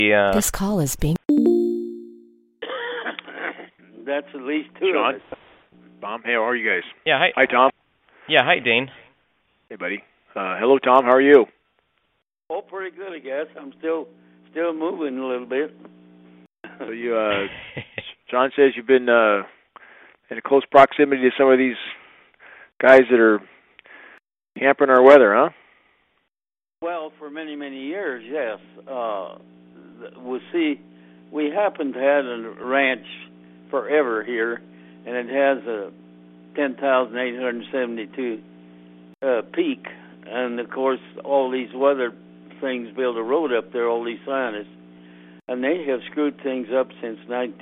This call is being... That's at least two John? of us. Tom, hey, how are you guys? Yeah, hi. Hi, Tom. Yeah, hi, Dane. Hey, buddy. Hello, Tom. How are you? Oh, pretty good, I guess. I'm still moving a little bit. So you, John says you've been in close proximity to some of these guys that are hampering our weather, huh? Well, for many, many years, yes. We happen to have a ranch forever here, and it has a 10,872 peak. And, of course, all these weather things build a road up there, all these scientists. And they have screwed things up since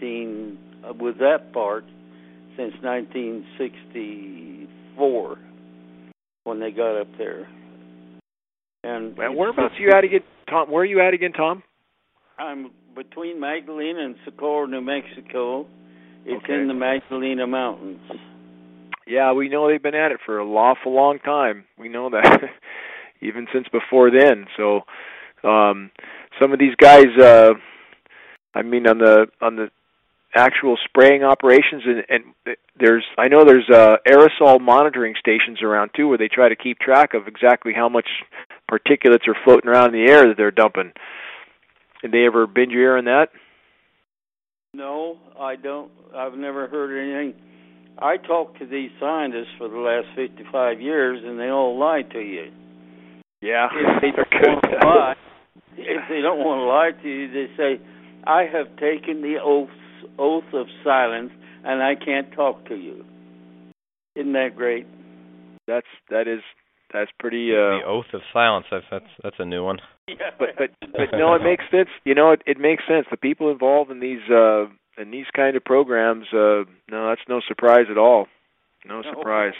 1964, when they got up there. And whereabouts you at again, Tom? Where are you at again, Tom? I'm between Magdalena and Socorro, New Mexico. It's Okay. in the Magdalena Mountains. Yeah, we know they've been at it for a lawful long time. We know that, even since before then. So, some of these guys, on the actual spraying operations, and I know there's aerosol monitoring stations around too, where they try to keep track of exactly how much particulates are floating around in the air that they're dumping. Did they ever bend your ear on that? No, I don't. I've never heard anything. I talked to these scientists for the last 55 years, and they all lie to you. Yeah, If they don't want to lie, if they don't want to lie to you, they say, "I have taken the oath of silence, and I can't talk to you." Isn't that great? That's pretty. The oath of silence. That's a new one. Yeah. But no, it makes sense. You know, it makes sense. The people involved in these kind of programs, no, that's no surprise at all. No surprise.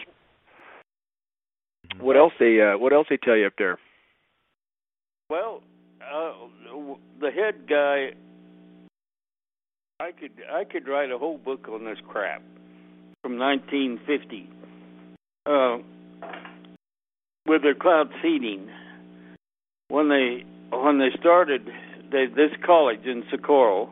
What else they tell you up there? Well, the head guy, I could write a whole book on this crap from 1950 with their cloud seeding. When they started this college in Socorro,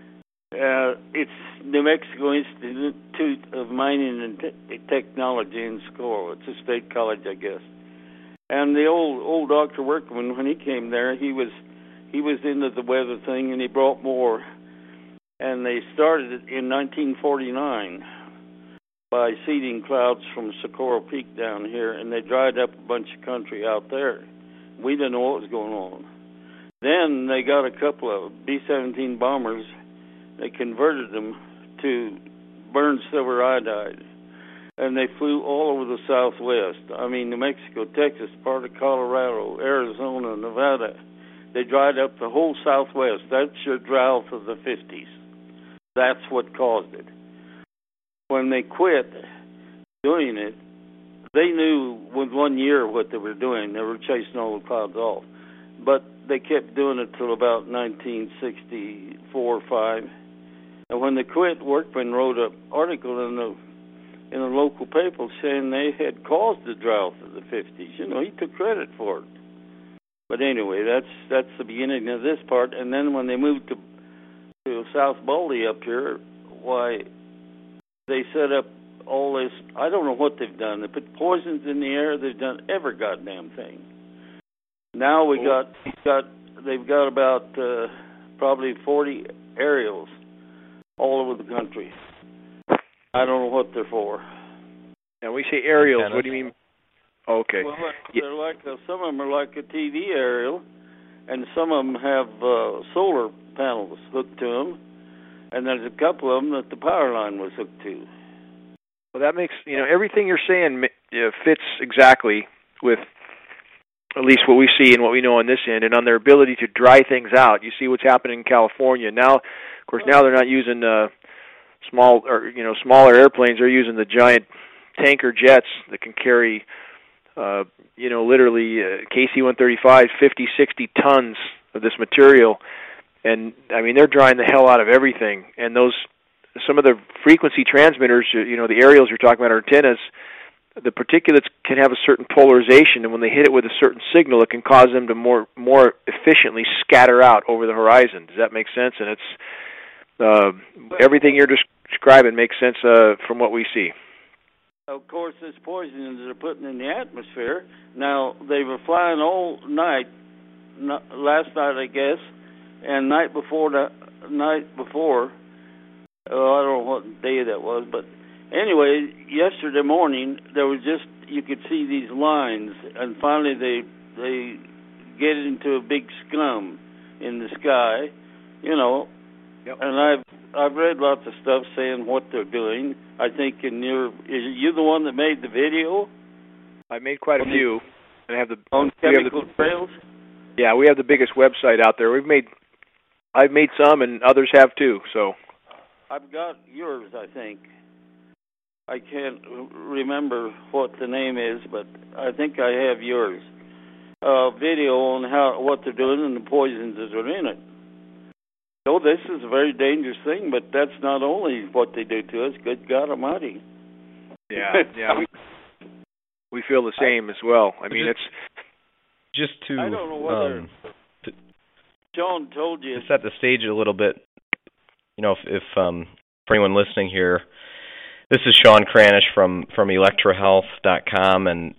it's New Mexico Institute of Mining and Technology in Socorro. It's a state college, I guess. And the old Dr. Workman, when he came there, he was into the weather thing, and he brought more. And they started it in 1949 by seeding clouds from Socorro Peak down here, and they dried up a bunch of country out there. We didn't know what was going on. Then they got a couple of B-17 bombers. They converted them to burned silver iodide, and they flew all over the Southwest. I mean, New Mexico, Texas, part of Colorado, Arizona, Nevada. They dried up the whole Southwest. That's your drought of the 50s. That's what caused it. When they quit doing it, they knew with 1 year what they were doing. They were chasing all the clouds off. But they kept doing it till about 1964 or 5. And when they quit, Workman wrote an article in the local paper saying they had caused the drought of the 50s. You know, he took credit for it. But anyway, that's the beginning of this part. And then when they moved to South Baldy up here, why, they set up all this. I don't know what they've done. They put poisons in the air. They've done every goddamn thing. Now they've got about probably 40 aerials all over the country. I don't know what they're for. Now we say aerials. What do you mean? Oh, okay. Well, they're like some of them are like a TV aerial, and some of them have solar panels hooked to them, and there's a couple of them that the power line was hooked to. Well, that makes, everything you're saying fits exactly with at least what we see and what we know on this end, and on their ability to dry things out. You see what's happening in California now. Of course, now they're not using smaller airplanes. They're using the giant tanker jets that can carry, literally KC-135, 50, 60 tons of this material. And I mean, they're drying the hell out of everything. And some of the frequency transmitters, the aerials you're talking about, are antennas. the particulates can have a certain polarization, and when they hit it with a certain signal, it can cause them to more efficiently scatter out over the horizon. Does that make sense? And it's everything you're describing makes sense from what we see. Of course, this poison that they're putting in the atmosphere. Now, they were flying all night, last night, I guess, and night before, I don't know what day that was, but anyway, yesterday morning, there was just, you could see these lines, and finally they get into a big scum in the sky, you know. Yep. And I've read lots of stuff saying what they're doing. I think is you the one that made the video? I made quite a few. And I have on chemical trails? Yeah, we have the biggest website out there. I've made some, and others have too. So I've got yours, I think. I can't remember what the name is, but I think I have yours. Video on what they're doing and the poisons that are in it. So this is a very dangerous thing, but that's not only what they do to us. Good God Almighty. Yeah. We feel the same as well. I mean, it's just to. I don't know whether John told you to set the stage a little bit. You know, if for anyone listening here, this is Sean Kranish from ElectraHealth.com, and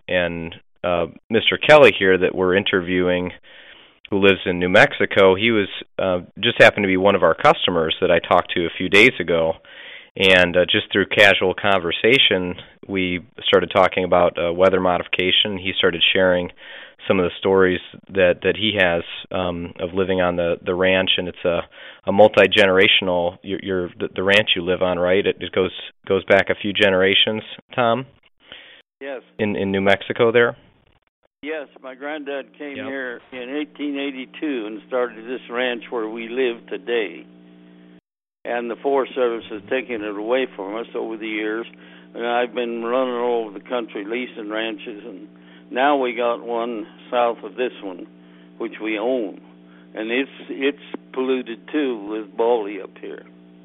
Mr. Kelly here that we're interviewing, who lives in New Mexico. He was just happened to be one of our customers that I talked to a few days ago, and just through casual conversation, we started talking about weather modification. He started sharing some of the stories that he has of living on the ranch, and it's a multi-generational. The ranch you live on, right? It goes back a few generations, Tom. Yes. In New Mexico there. Yes, my granddad came here in 1882 and started this ranch where we live today. And the Forest Service has taken it away from us over the years. And I've been running all over the country leasing ranches, and now we got one south of this one, which we own. And it's polluted too with Baldy up here.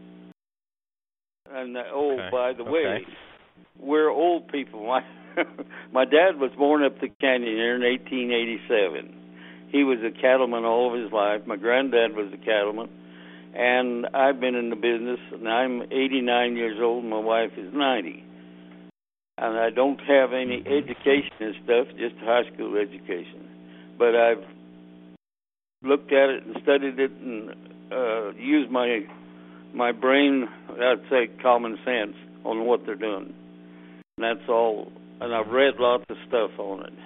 And by the way, we're old people. My dad was born up the canyon here in 1887. He was a cattleman all of his life. My granddad was a cattleman. And I've been in the business, and I'm 89 years old, and my wife is 90. And I don't have any education and stuff, just high school education. But I've looked at it and studied it and used my brain, I'd say common sense, on what they're doing. And that's all. And I've read lots of stuff on it.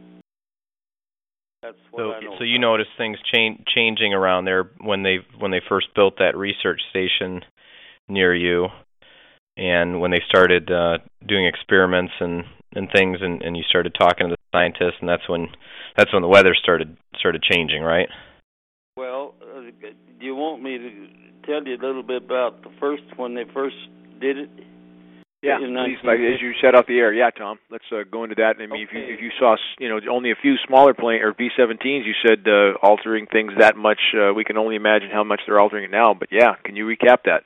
That's what I know. So you noticed things changing around there when they first built that research station near you, and when they started doing experiments and things, and you started talking to the scientists, and that's when the weather started changing, right? Well, do you want me to tell you a little bit about when they first did it? Yeah, please, as you set out the air. Yeah, Tom, let's go into that. I mean, if you saw, only a few smaller plane or B-17s, you said altering things that much. We can only imagine how much they're altering it now. But yeah, can you recap that?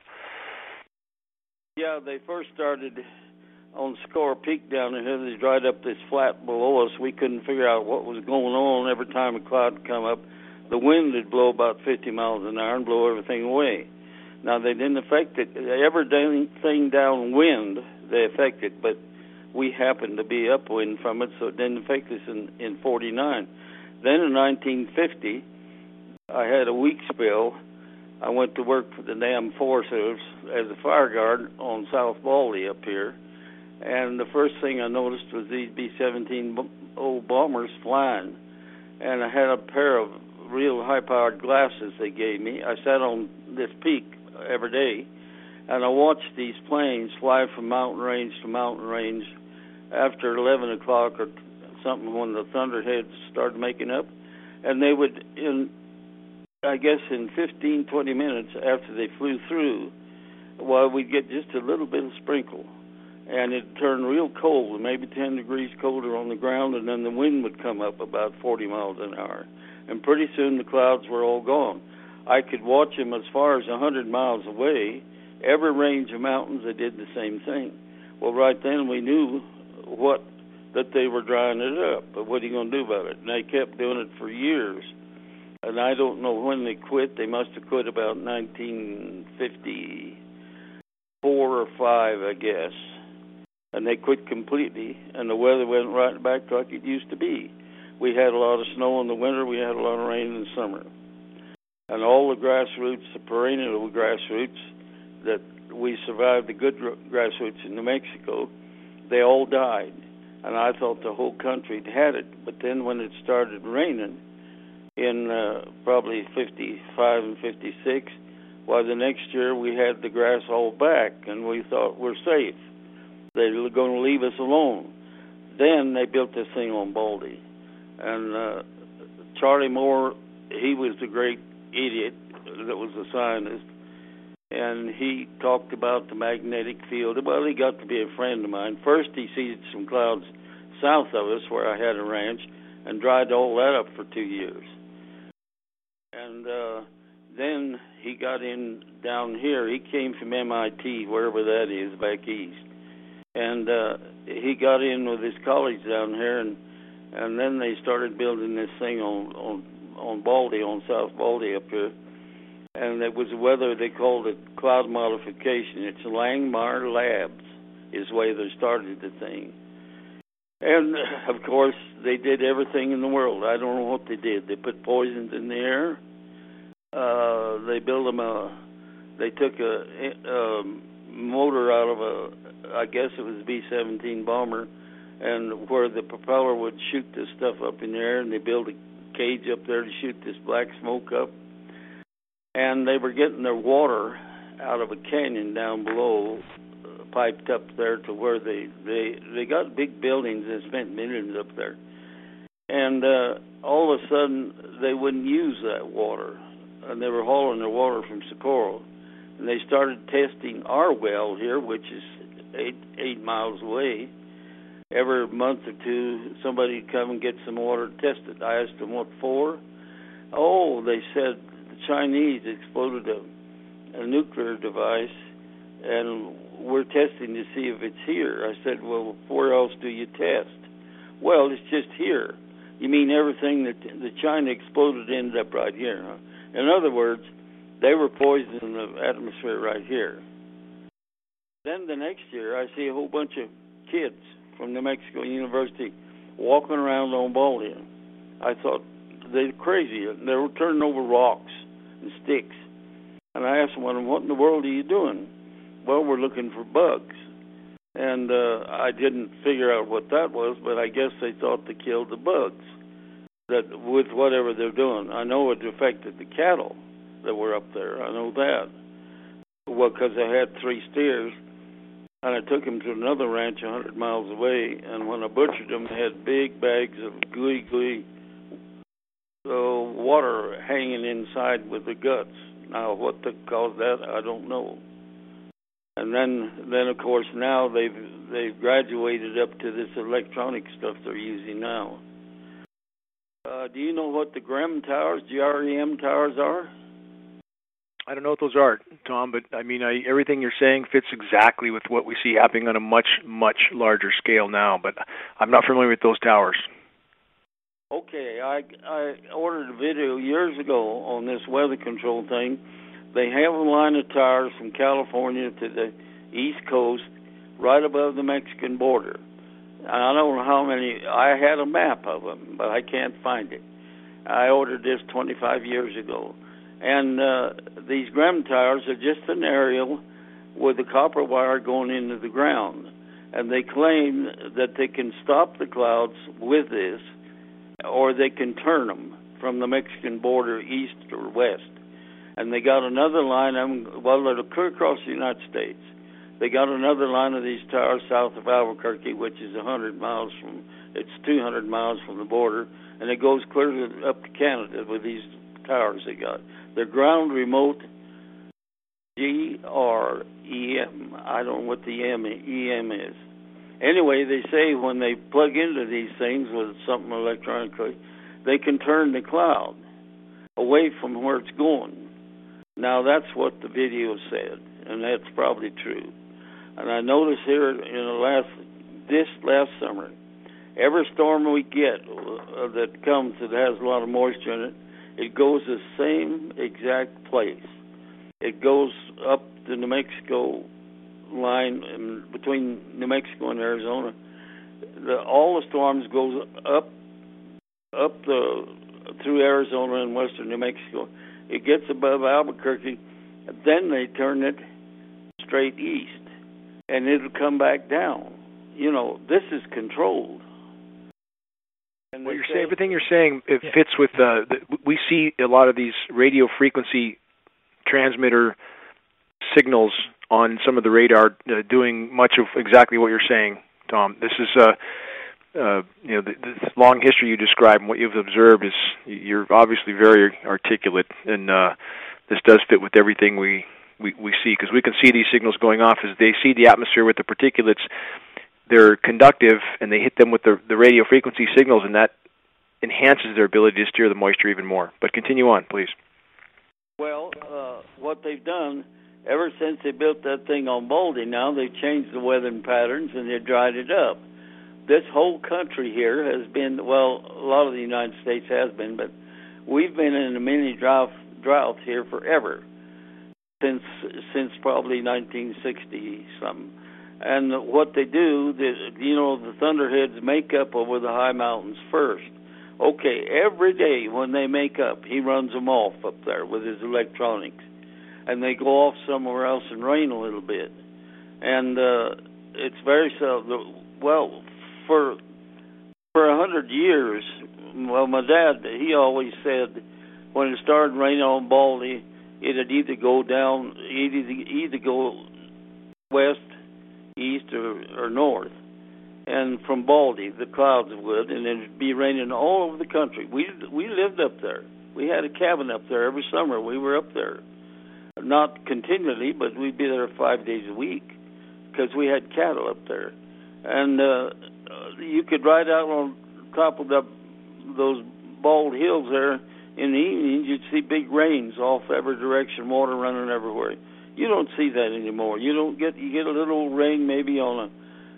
Yeah, they first started on Score Peak down here. They dried up this flat below us. We couldn't figure out what was going on. Every time a cloud would come up, the wind would blow about 50 miles an hour and blow everything away. Now, they didn't affect it. Everything downwind, they affected, but we happened to be upwind from it, so it didn't affect us in 49. Then in 1950, I had a weak spell. I went to work for the damn Forest Service as a fire guard on South Baldy up here, and the first thing I noticed was these B-17 old bombers flying, and I had a pair of real high-powered glasses they gave me. I sat on this peak every day, and I watched these planes fly from mountain range to mountain range after 11 o'clock or something when the thunderheads started making up, and they would, in 15, 20 minutes after they flew through, we'd get just a little bit of sprinkle, and it'd turn real cold, maybe 10 degrees colder on the ground, and then the wind would come up about 40 miles an hour, and pretty soon the clouds were all gone. I could watch them as far as 100 miles away. Every range of mountains, they did the same thing. Well, right then we knew what that they were drying it up. But what are you going to do about it? And they kept doing it for years. And I don't know when they quit. They must have quit about 1954 or 5, I guess. And they quit completely, and the weather went right back like it used to be. We had a lot of snow in the winter. We had a lot of rain in the summer. And all the grassroots, the perennial grassroots, that we survived the good grassroots in New Mexico, they all died. And I thought the whole country had it. But then when it started raining in probably 55 and 56, well, the next year we had the grass all back, and we thought we're safe. They were going to leave us alone. Then they built this thing on Baldy. And Charlie Moore, he was the great idiot that was a scientist, and he talked about the magnetic field. Well, he got to be a friend of mine. First, he seeded some clouds south of us where I had a ranch and dried all that up for 2 years. And then he got in down here. He came from MIT, wherever that is, back east. And he got in with his colleagues down here, and then they started building this thing on Baldy, on South Baldy up here. And it was weather, they called it cloud modification. It's Langmuir Labs is the way they started the thing. And, of course, they did everything in the world. I don't know what they did. They put poisons in the air. They built them they took a motor out of I guess it was a B-17 bomber, and where the propeller would shoot this stuff up in the air, and they built a cage up there to shoot this black smoke up. And they were getting their water out of a canyon down below, piped up there to where they got big buildings and spent millions up there. And all of a sudden, they wouldn't use that water, and they were hauling their water from Socorro. And they started testing our well here, which is 8 miles away. Every month or two, somebody would come and get some water to test it. I asked them what for. Oh, they said the Chinese exploded a nuclear device, and we're testing to see if it's here. I said, well, where else do you test? Well, it's just here. You mean everything that the China exploded ended up right here, huh? In other words, they were poisoning the atmosphere right here. Then the next year, I see a whole bunch of kids from New Mexico University walking around on Baldy. I thought, they're crazy. They were turning over rocks and sticks. And I asked one of them, what in the world are you doing? Well, we're looking for bugs. And I didn't figure out what that was, but I guess they thought they killed the bugs that with whatever they're doing. I know it affected the cattle that were up there. I know that. Well, because I had 3 steers, and I took them to another ranch 100 miles away, and when I butchered them, they had big bags of gooey water hanging inside with the guts. Now, what caused that, I don't know. And then of course, now they've graduated up to this electronic stuff they're using now. Do you know what the GREM towers, GREM towers are? I don't know what those are, Tom, but I mean, everything you're saying fits exactly with what we see happening on a much, much larger scale now, but I'm not familiar with those towers. Okay, I ordered a video years ago on this weather control thing. They have a line of towers from California to the East Coast, right above the Mexican border. I don't know how many. I had a map of them, but I can't find it. I ordered this 25 years ago. And these GREM towers are just an aerial with a copper wire going into the ground. And they claim that they can stop the clouds with this, or they can turn them from the Mexican border east or west. And they got another line, they're clear across the United States. They got another line of these towers south of Albuquerque, which is 200 miles from the border, and it goes clear up to Canada with these towers they got. They're ground remote GREM. I don't know what the EM is. Anyway, they say when they plug into these things with something electronically, they can turn the cloud away from where it's going. Now, that's what the video said, and that's probably true. And I noticed here in this last summer, Every storm we get that comes that has a lot of moisture in it, it goes the same exact place. It goes up the New Mexico line between New Mexico and Arizona. All the storms goes up through Arizona and western New Mexico. It gets above Albuquerque, then they turn it straight east, and it'll come back down. You know, this is controlled. And well, everything you're saying, it fits with we see a lot of these radio frequency transmitter signals on some of the radar doing much of exactly what you're saying, Tom. This is this long history you describe and what you've observed is you're obviously very articulate, and this does fit with everything we see, because we can see these signals going off as they see the atmosphere with the particulates. They're conductive, and they hit them with the radio frequency signals, and that enhances their ability to steer the moisture even more. But continue on, please. Well, what they've done, ever since they built that thing on Baldy, now they've changed the weathering patterns, and they've dried it up. This whole country here has been, well, a lot of the United States has been, but we've been in a mini drought here forever, since probably 1960-something. And what they do, the thunderheads make up over the high mountains first. Okay, every day when they make up, he runs them off up there with his electronics. And they go off somewhere else and rain a little bit. And it's very seldom. Well, for 100 years, well, my dad, he always said when it started raining on Baldy, it'd either go down, either go west, east, or north. And from Baldy, the clouds would, and it'd be raining all over the country. We lived up there. We had a cabin up there every summer. We were up there. Not continually, but we'd be there 5 days a week because we had cattle up there. And you could ride out on top of those bald hills there in the evenings. You'd see big rains off every direction, water running everywhere. You don't see that anymore. You get a little rain maybe on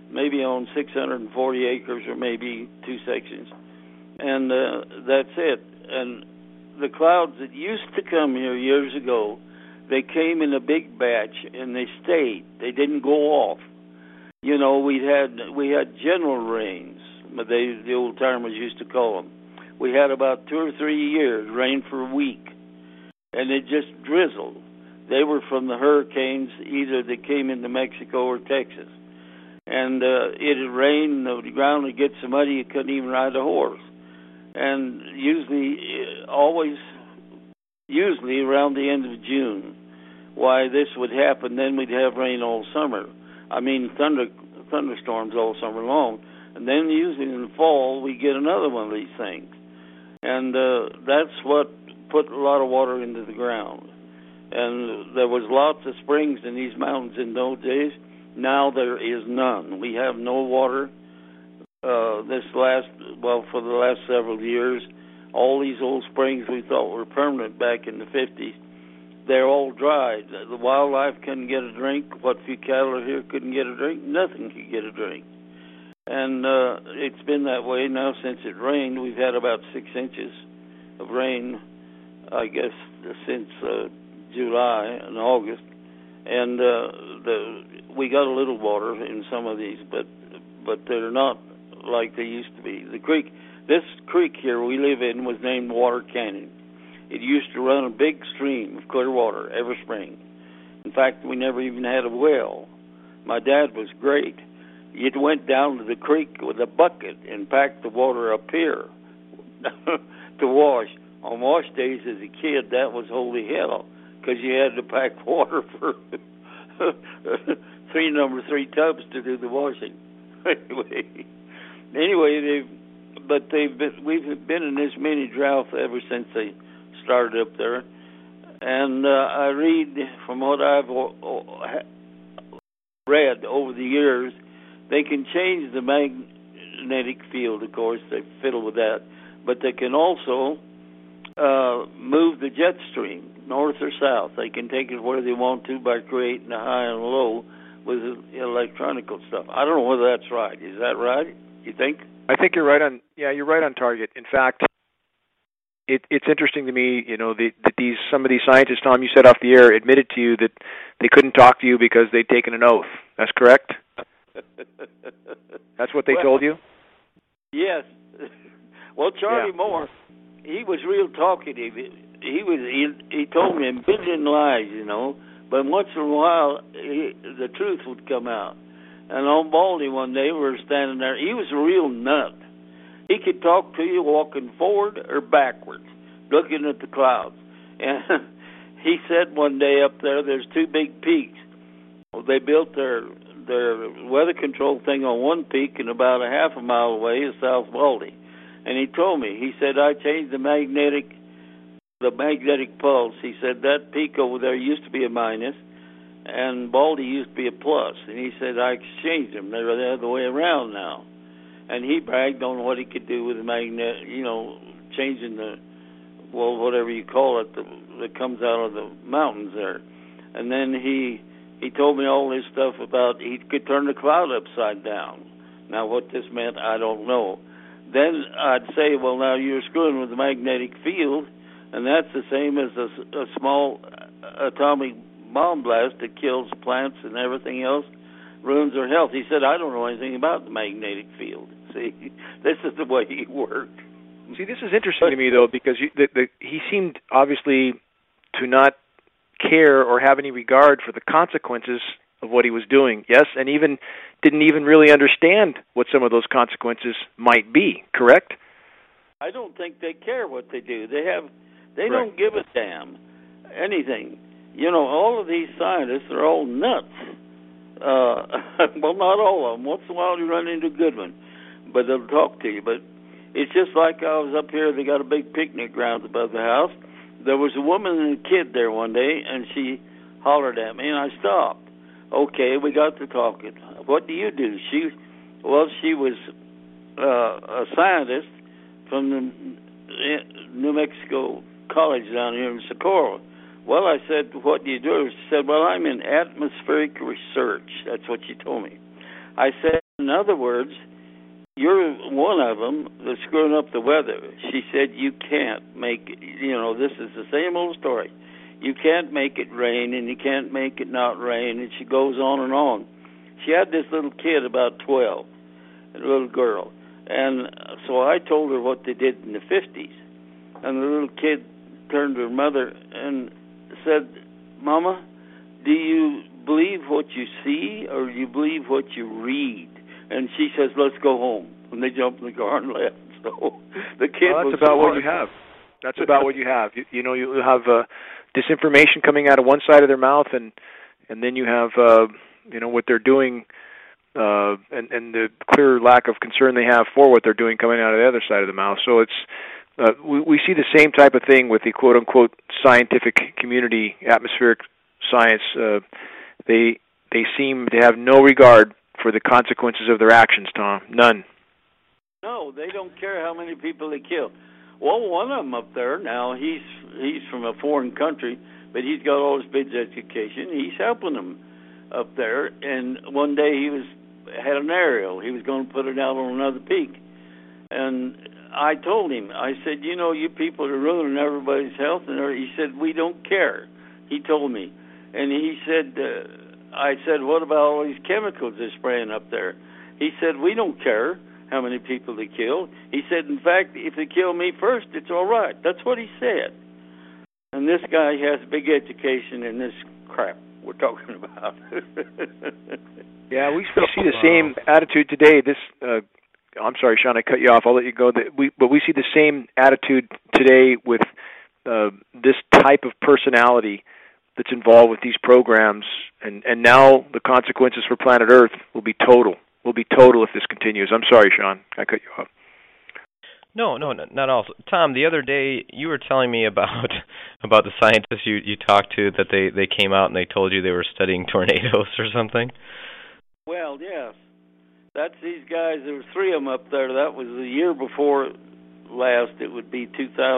640 acres or maybe 2 sections, and that's it. And the clouds that used to come here years ago, they came in a big batch and they stayed. They didn't go off. You know, we had general rains, but the old timers used to call them. We had about 2 or 3 years rain for a week, and it just drizzled. They were from the hurricanes, either that came into Mexico or Texas. And it'd rain, the ground would get so muddy you couldn't even ride a horse. And usually around the end of June, why this would happen, then we'd have rain all summer. I mean, thunderstorms all summer long. And then usually in the fall, we get another one of these things. And that's what put a lot of water into the ground. And there was lots of springs in these mountains in those days. Now there is none. We have no water. For the last several years, all these old springs we thought were permanent back in the 50s, they're all dried. The wildlife couldn't get a drink. What few cattle are here couldn't get a drink. Nothing could get a drink. And it's been that way now since it rained. We've had about 6 inches of rain, I guess, since July and August. And we got a little water in some of these, but they're not like they used to be. This creek here we live in was named Water Canyon. It used to run a big stream of clear water every spring. In fact, we never even had a well. My dad was great. You went down to the creek with a bucket and packed the water up here to wash. On wash days as a kid, that was holy hell, because you had to pack water for number 3 tubs to do the washing. Anyway, we've been in this mini drought ever since they started up there, and I read from what I've read over the years, they can change the magnetic field. Of course, they fiddle with that, but they can also move the jet stream north or south. They can take it where they want to by creating a high and low with electronical stuff. I don't know whether that's right. Is that right, you think? I think you're right on. Yeah, you're right on target. In fact, it's interesting to me, that some of these scientists, Tom, you said off the air, admitted to you that they couldn't talk to you because they'd taken an oath. That's correct? That's what they told you? Yes. Well, Charlie Moore, he was real talkative. He told me a billion lies, but once in a while the truth would come out. And on Baldy one day we were standing there. He was a real nut. He could talk to you walking forward or backwards, looking at the clouds. And he said one day up there's two big peaks. Well, they built their weather control thing on one peak, and about a half a mile away is South Baldy. And he told me, he said, I changed the magnetic pulse. He said that peak over there used to be a minus, and Baldy used to be a plus. And he said I exchanged them. They're the other way around now. And he bragged on what he could do with the magnet, changing whatever you call it, that comes out of the mountains there. And then he told me all this stuff about he could turn the cloud upside down. Now, what this meant, I don't know. Then I'd say, well, now you're screwing with the magnetic field, and that's the same as a small atomic bomb blast that kills plants and everything else, ruins their health. He said, I don't know anything about the magnetic field. See, this is the way he worked. See, this is interesting to me, though, because he seemed obviously to not care or have any regard for the consequences of what he was doing. Yes, and didn't even really understand what some of those consequences might be. Correct? I don't think they care what they do. They don't give a damn anything. All of these scientists are all nuts. Well, not all of them. Once in a while you run into a good one, but they'll talk to you. But it's just like I was up here. They got a big picnic ground above the house. There was a woman and a kid there one day, and she hollered at me, and I stopped. Okay, we got to talking. What do you do? She was a scientist from the New Mexico College down here in Socorro. Well, I said, what do you do? She said, well, I'm in atmospheric research. That's what she told me. I said, in other words, you're one of them that's screwing up the weather. She said, you can't make it, this is the same old story. You can't make it rain, and you can't make it not rain, and she goes on and on. She had this little kid, about 12, a little girl. And so I told her what they did in the 50s. And the little kid turned to her mother and said, Mama, do you believe what you see, or do you believe what you read? And she says, let's go home. And they jumped in the car and left. So the kid was about what you have. That's about what you have. You have disinformation coming out of one side of their mouth, and then you have what they're doing, and the clear lack of concern they have for what they're doing coming out of the other side of the mouth. So it's we see the same type of thing with the quote unquote scientific community, atmospheric science. They seem to have no regard for the consequences of their actions, Tom. None. No, they don't care how many people they kill. Well, one of them up there now, he's from a foreign country, but he's got all his kids' education. He's helping them up there. And one day he had an aerial. He was going to put it out on another peak. And I told him, I said, you people are ruining everybody's health. And he said, we don't care. He told me. And he said, I said, what about all these chemicals they're spraying up there? He said, we don't care how many people they kill. He said, in fact, if they kill me first, it's all right. That's what he said. And this guy has a big education in this crap we're talking about. Yeah, we see the same attitude today. I'm sorry, Sean, I cut you off. I'll let you go. But we see the same attitude today with this type of personality that's involved with these programs, and now the consequences for planet Earth will be total. Will be total if this continues. I'm sorry, Sean, I cut you off. No, not all. Tom, the other day you were telling me about the scientists you talked to, that they came out and they told you they were studying tornadoes or something. Well, yes. That's these guys. There was three of them up there. That was the year before last. It would be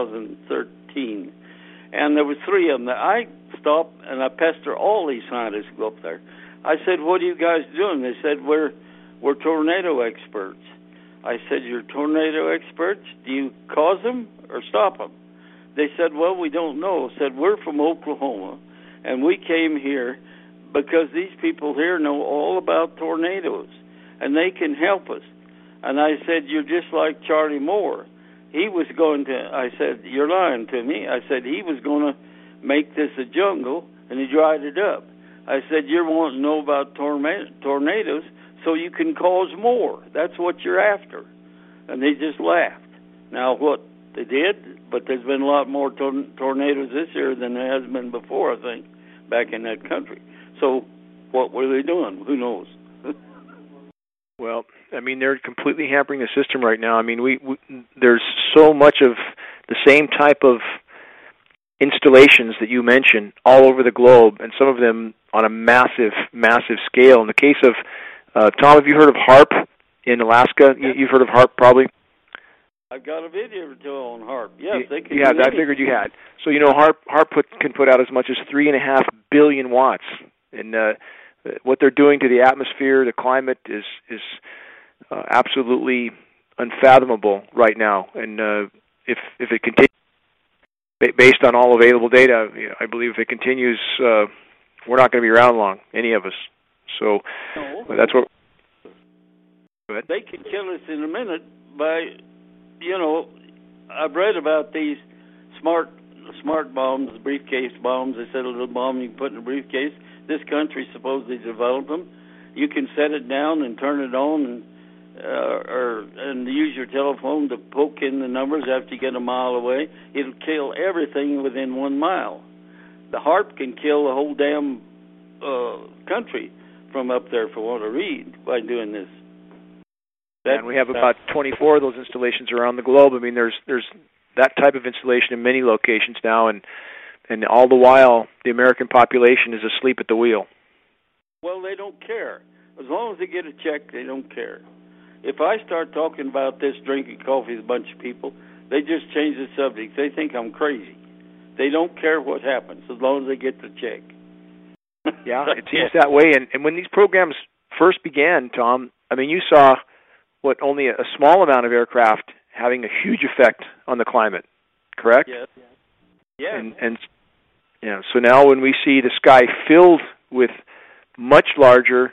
2013. And there was three of them. I stopped and I pester all these scientists who go up there. I said, what are you guys doing? They said, we're tornado experts. I said, you're tornado experts. Do you cause them or stop them? They said, well, we don't know. I said, we're from Oklahoma, and we came here because these people here know all about tornadoes, and they can help us. And I said, you're just like Charlie Moore. He was going to, I said, you're lying to me. I said, he was going to make this a jungle, and he dried it up. I said, you're wanting to know about tornadoes so you can cause more. That's what you're after. And they just laughed. Now, what they did, but there's been a lot more tornadoes this year than there has been before, I think, back in that country. So what were they doing? Who knows? Well, I mean, they're completely hampering the system right now. I mean, we there's so much of the same type of installations that you mentioned all over the globe, and some of them on a massive, massive scale. In the case of, Tom, have you heard of HAARP in Alaska? You've heard of HAARP probably? I've got a video or two on HAARP. Yes, they can. Yeah, I figured you had. So, you know, HAARP can put out as much as 3.5 billion watts. And what they're doing to the atmosphere, the climate, is absolutely unfathomable right now. And if it continues, based on all available data, I believe if it continues, we're not going to be around long, any of us. So that's what. Go ahead. They can kill us in a minute by, I've read about these smart bombs, briefcase bombs. They said a little bomb you can put in a briefcase. This country supposedly developed them. You can set it down and turn it on, and use your telephone to poke in the numbers after you get a mile away. It'll kill everything within 1 mile. The HAARP can kill the whole damn country from up there, for what I read, by doing this. And we have about 24 of those installations around the globe. I mean, there's that type of installation in many locations now, and all the while, the American population is asleep at the wheel. Well, they don't care. As long as they get a check, they don't care. If I start talking about this, drinking coffee with a bunch of people, they just change the subject. They think I'm crazy. They don't care what happens as long as they get the check. Yeah, it seems that way. And when these programs first began, Tom, I mean, you saw only a small amount of aircraft having a huge effect on the climate, correct? Yes. Yeah. And so now when we see the sky filled with much larger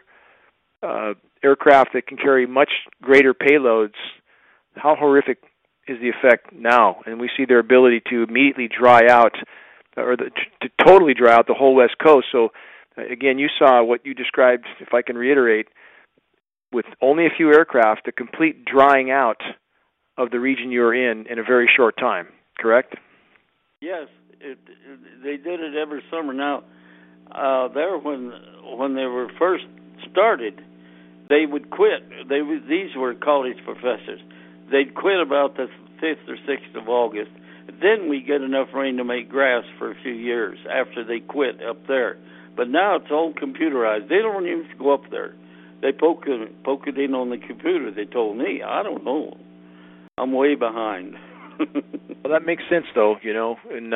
aircraft that can carry much greater payloads, how horrific is the effect now? And we see their ability to immediately dry out, or to totally dry out the whole West Coast. So, again, you saw what you described, if I can reiterate, with only a few aircraft, the complete drying out of the region you're in a very short time, correct? Yes, they did it every summer. Now, there when they were first started, they would quit. These were college professors. They'd quit about the 5th or 6th of August. Then we get enough rain to make grass for a few years after they quit up there. But now it's all computerized. They don't even go up there. They poke it in on the computer, they told me. I don't know. I'm way behind. Well, that makes sense, though, and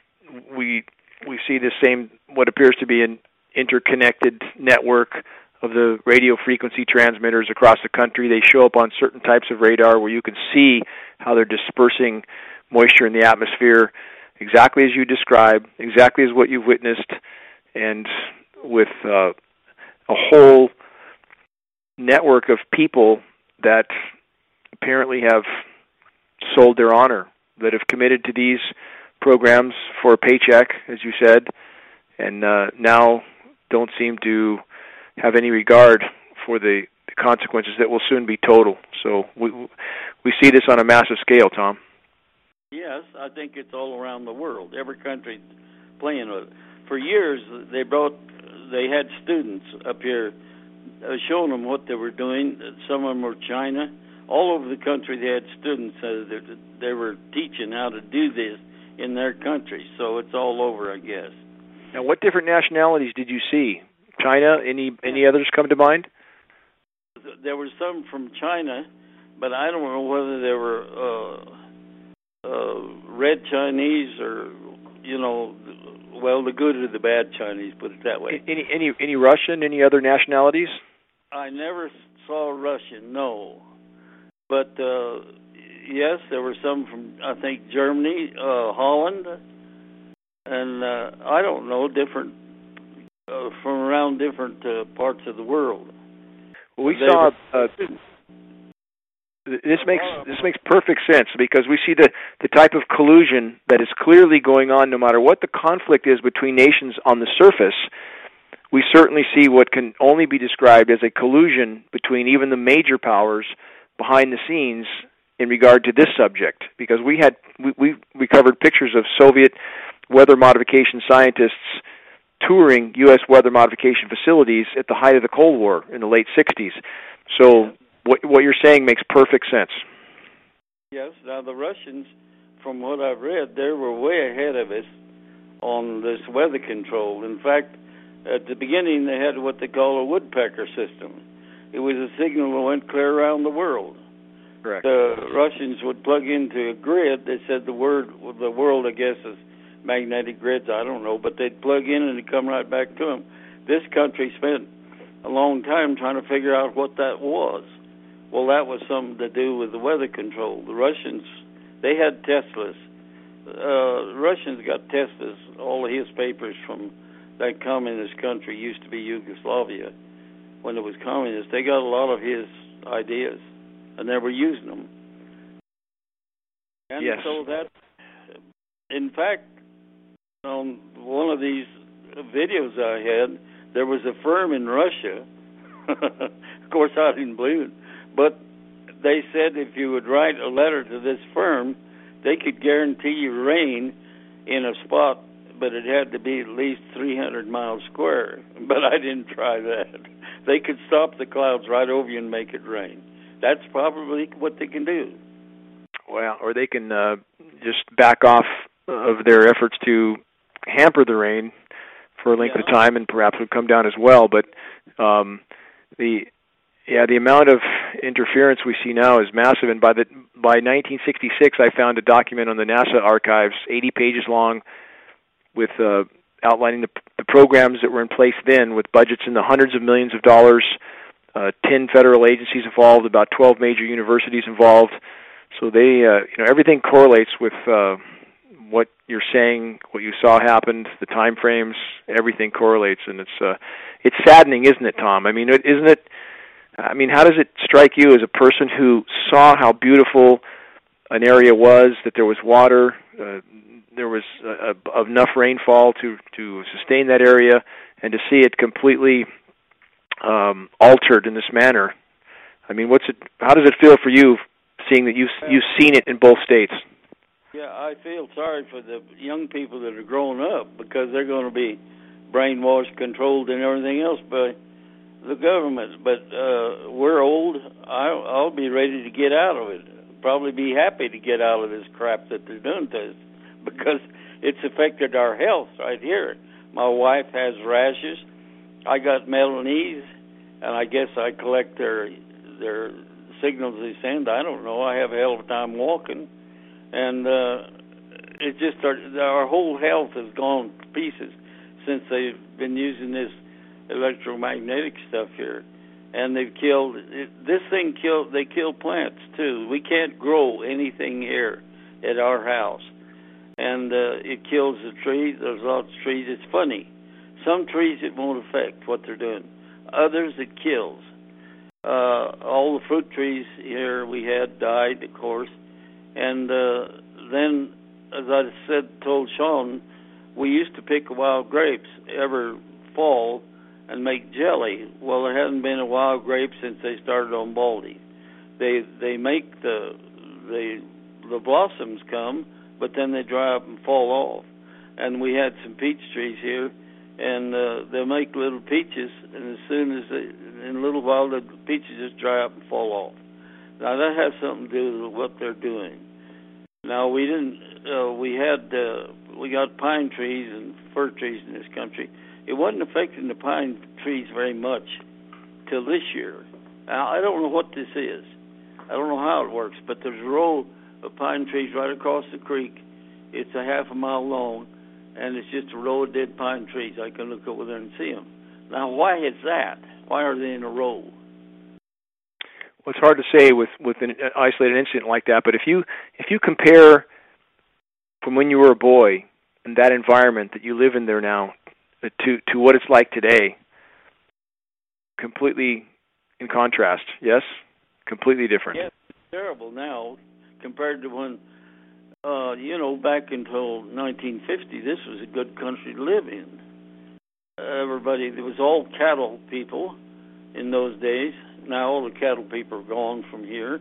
we see the same, what appears to be an interconnected network of the radio frequency transmitters across the country. They show up on certain types of radar where you can see how they're dispersing moisture in the atmosphere exactly as you described, exactly as what you've witnessed, and with a whole network of people that apparently have sold their honor, that have committed to these programs for a paycheck, as you said, and now don't seem to have any regard for the consequences that will soon be total. So we see this on a massive scale, Tom. Yes, I think it's all around the world. Every country playing with it. For years, they had students up here showing them what they were doing. Some of them were China. All over the country, they had students that they were teaching how to do this in their country. So it's all over, I guess. Now, what different nationalities did you see? China? Any others come to mind? There were some from China, but I don't know whether they were red Chinese or, the good or the bad Chinese, put it that way. Any Russian? Any other nationalities? I never saw Russian, no. But yes, there were some from, I think, Germany, Holland, and I don't know, different from around different parts of the world. Well, we saw this makes perfect sense, because we see the type of collusion that is clearly going on no matter what the conflict is between nations on the surface. We certainly see what can only be described as a collusion between even the major powers behind the scenes in regard to this subject, because we covered pictures of Soviet weather modification scientists touring U.S. weather modification facilities at the height of the Cold War in the late 60s. So what you're saying makes perfect sense. Yes. Now, the Russians, from what I've read, they were way ahead of us on this weather control. In fact, at the beginning, they had what they call a woodpecker system. It was a signal that went clear around the world. Correct. The Russians would plug into a grid. They said the world, I guess, is magnetic grids. I don't know, but they'd plug in and it'd come right back to them. This country spent a long time trying to figure out what that was. Well, that was something to do with the weather control. The Russians, they had Teslas. The Russians got Teslas, all of his papers from that communist country, used to be Yugoslavia, when it was communist. They got a lot of his ideas, and they were using them. And yes. So that, in fact, on one of these videos I had, there was a firm in Russia. Of course, I didn't believe it. But they said if you would write a letter to this firm, they could guarantee you rain in a spot, but it had to be at least 300 miles square. But I didn't try that. They could stop the clouds right over you and make it rain. That's probably what they can do. Well, or they can just back off of their efforts to hamper the rain for a length of time, and perhaps would come down as well. But the amount of interference we see now is massive. And by 1966, I found a document on the NASA archives, 80 pages long, with outlining the programs that were in place then, with budgets in the hundreds of millions of dollars, 10 federal agencies involved, about 12 major universities involved. So they, everything correlates with what you're saying, what you saw happened, the time frames, everything correlates, and it's saddening, isn't it, Tom? I mean, isn't it? I mean, how does it strike you as a person who saw how beautiful an area was, that there was water, there was enough rainfall to sustain that area, and to see it completely altered in this manner? I mean, how does it feel for you, seeing that you've seen it in both states? Yeah, I feel sorry for the young people that are growing up, because they're going to be brainwashed, controlled, and everything else by the government. But we're old. I'll be ready to get out of it. Probably be happy to get out of this crap that they're doing to us, because it's affected our health right here. My wife has rashes. I got metal knees, and I guess I collect their signals they send. I don't know. I have a hell of a time walking. And it just our whole health has gone to pieces since they've been using this electromagnetic stuff here, and they've killed this thing. They kill plants too. We can't grow anything here at our house, and it kills the trees. There's lots of trees. It's funny. Some trees it won't affect what they're doing. Others it kills. All the fruit trees here we had died, of course. And then, as I told Sean, we used to pick wild grapes every fall and make jelly. Well, there hasn't been a wild grape since they started on Baldy. They make the blossoms come, but then they dry up and fall off. And we had some peach trees here, and they'll make little peaches, and as soon as in a little while the peaches just dry up and fall off. Now that has something to do with what they're doing. Now we didn't. We got pine trees and fir trees in this country. It wasn't affecting the pine trees very much till this year. Now I don't know what this is. I don't know how it works, but there's a row of pine trees right across the creek. It's a half a mile long, and it's just a row of dead pine trees. I can look over there and see them. Now, why is that? Why are they in a row? it's hard to say with an isolated incident like that. But if you compare from when you were a boy and that environment that you live in there now to what it's like today, completely in contrast. Yes, completely different. Yeah, it's terrible now compared to when, back until 1950, this was a good country to live in. There was all cattle people in those days. Now all the cattle people are gone from here.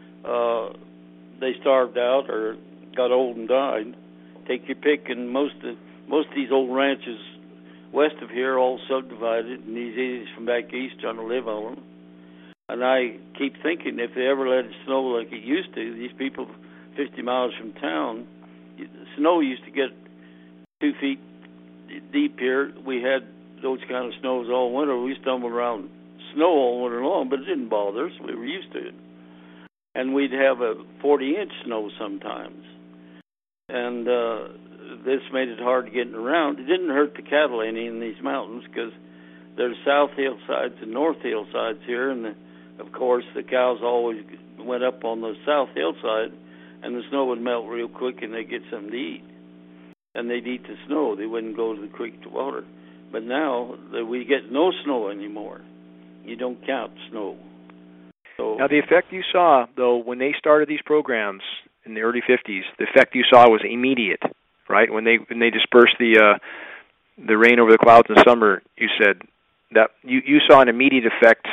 They starved out or got old and died. Take your pick, and most of these old ranches west of here are all subdivided, and these idiots from back east trying to live on them. And I keep thinking, if they ever let it snow like it used to, these people 50 miles from town, snow used to get 2 feet deep here. We had those kind of snows all winter. We stumbled around snow all winter long, but it didn't bother us. We were used to it. And we'd have a 40-inch snow sometimes. And this made it hard to get around. It didn't hurt the cattle any in these mountains because there's south hillsides and north hillsides here, and of course the cows always went up on the south hillside, and the snow would melt real quick, and they'd get something to eat. And they'd eat the snow. They wouldn't go to the creek to water. But now we get no snow anymore. You don't count snow. So now the effect you saw, though, when they started these programs in the early 50s, the effect you saw was immediate, right? When they dispersed the rain over the clouds in the summer, you said that you saw an immediate effect